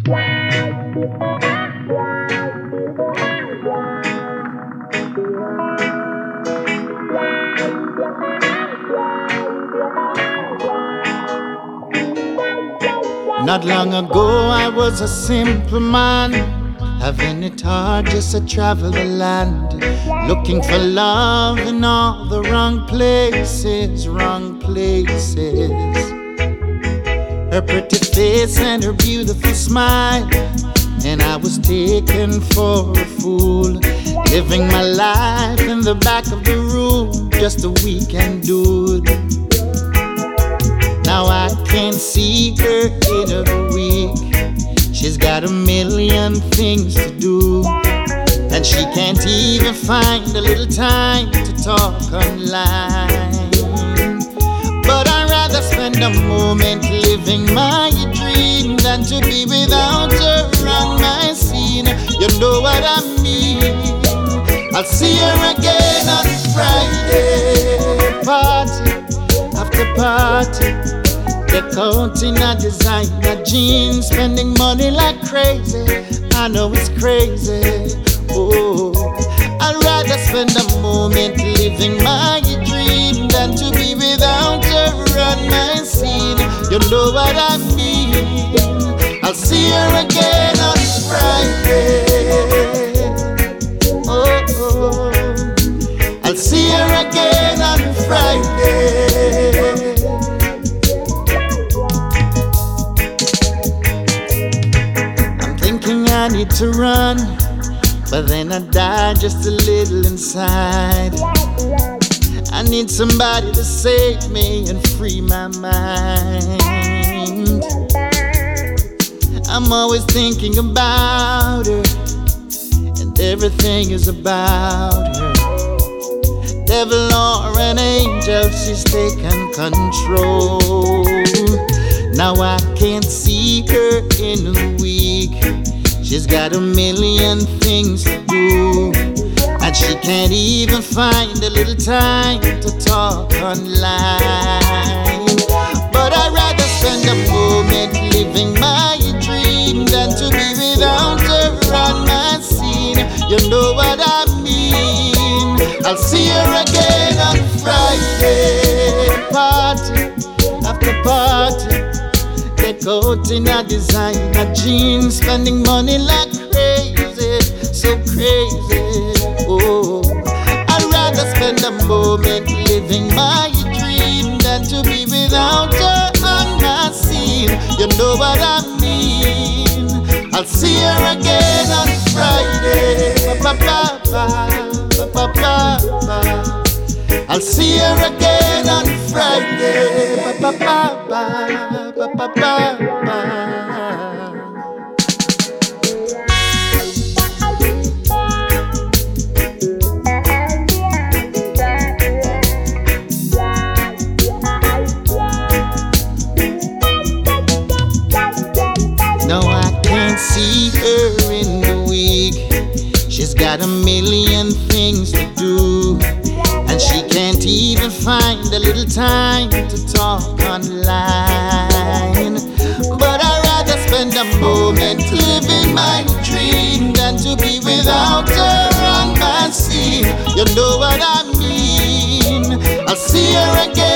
Not long ago I was a simple man, having it hard just to travel the land, looking for love in all the wrong places, wrong places. Her pretty face and her beautiful smile, and I was taken for a fool, living my life in the back of the room, just a weekend dude. Now I can't see her in a week. She's got a million things to do, and she can't even find a little time to talk online. But I'd rather spend a moment living my dream than to be without her on my scene. You know what I mean? I'll see her again on Friday. Party after party, decorating a designer jeans, spending money like crazy. I know it's crazy. Oh, I'd rather spend a moment living my dream than to be without her on my scene. You know what I mean? I'll see her again on Friday. Oh, oh. I'll see her again on Friday. I need to run, but then I die just a little inside. I need somebody to save me and free my mind. I'm always thinking about her, and everything is about her. Devil or an angel, she's taken control. Now I can't see her in a week. She's got a million things to do, and she can't even find a little time to talk online. But I'd rather spend a moment living my dream than to be without her on my scene. You know what I mean? I'll see her again on Friday. Party after party, decorating a designer jeans, spending money like crazy, so crazy. Oh, I'd rather spend a moment living my dream than to be without her on my scene. You know what I mean? I'll see her again on Friday. I'll see her again on Friday. No, I can't see her in the week. She's got a million things to do, and she can't even find a little time to talk online. But I'd rather spend a moment living my dream than to be without her on my scene. You know what I mean? I'll see her again